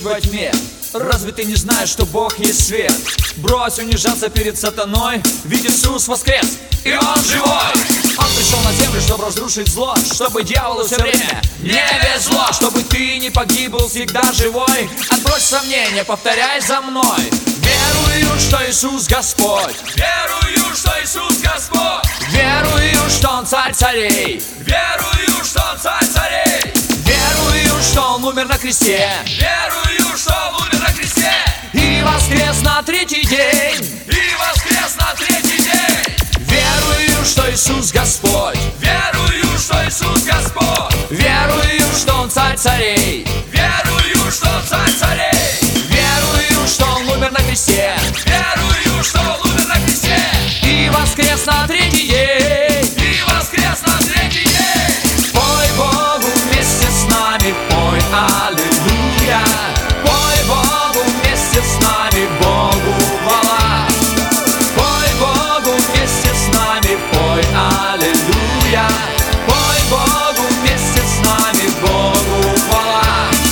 во тьме. Разве ты не знаешь, что Бог есть свет? Брось унижаться перед сатаной, ведь Иисус воскрес, и Он живой. Он пришел на землю, чтобы разрушить зло, чтобы дьяволу все время не везло, чтобы ты не погиб, был всегда живой. Отбрось сомнения, повторяй за мной. Верую, что Иисус Господь. Верую, что Иисус Господь. Верую, что Он царь царей. Верую, что Он царь царей. Верую, что Он умер на кресте. Верую, что Он умер на кресте. И воскрес на третий день. И воскрес на третий день. Верую, что Иисус Господь. Верую, что Иисус Господь. Верую, что Он царь царей. Верую, что Он царь царей. Верую, что Он умер на кресте. Верую, что Он умер на кресте. И воскрес на третий день. И воскрес на третий день. Пой Богу вместе с нами, пой аллилуйя. Пой Богу вместе с нами, Богу хвала. Пой Богу вместе с нами, пой аллилуйя. Пой Богу вместе с нами, Богу хвала.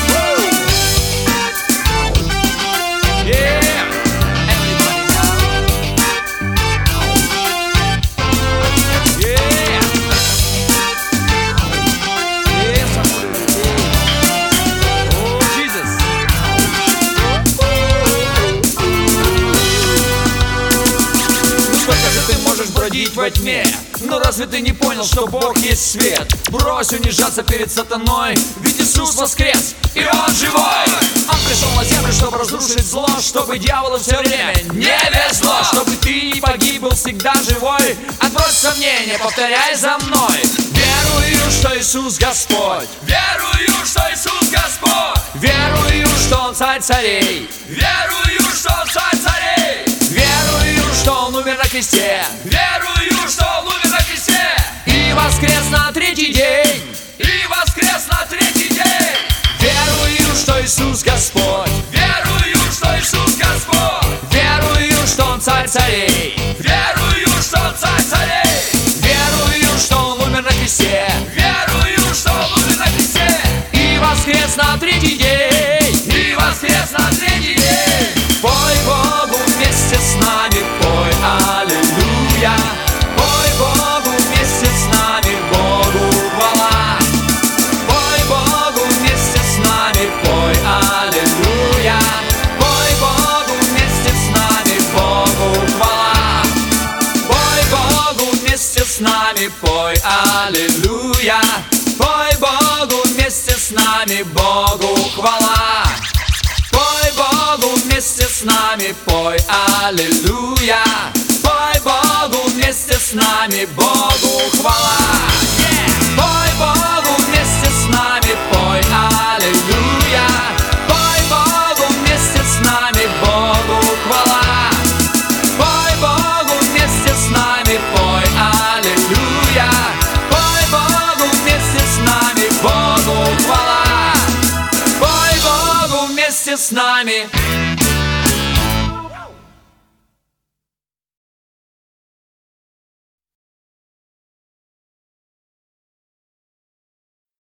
Бродить во тьме. Но разве ты не понял, что Бог есть свет? Брось унижаться перед сатаной, ведь Иисус воскрес, и Он живой. Он пришел на землю, чтобы разрушить зло, чтобы дьяволу все время не везло, чтобы ты не погиб, был всегда живой. Отбрось сомнения, повторяй за мной. Верую, что Иисус Господь. Верую, что Иисус Господь. Верую, что Он царь царей. Верую, что Он царь царей. Верую, что Он умер на кресте. Верую, что Он умер на кресте. И воскрес на третий день. И воскрес на третий день. Верую, что Иисус Господь. Верую, что Иисус Господь. Верую, что Он царь царей. Верую, что Он царь царей. Верую, что Он умер на кресте. Верую, что Он умер на кресте. И воскрес на третий день. И воскрес на третий день. Пой Богу вместе с нами, пой аллилуйя. Пой Богу вместе с нами, Богу хвала. Пой Богу вместе с нами, пой аллилуйя. Пой Богу вместе с нами, Богу хвала. Пой Богу вместе с нами, пой аллилуйя. Пой Богу вместе с нами, Богу хвала. Пой Богу вместе с нами, пой аллилуйя. Пой Богу вместе с нами, Богу хвала. Пой Богу вместе с нами, пой аллилуйя. Пой Богу вместе с нами, Богу хвала. Пой Богу вместе с нами, пой аллилуйя. Пой Богу вместе с нами, Богу хвала. Пой Богу вместе с нами.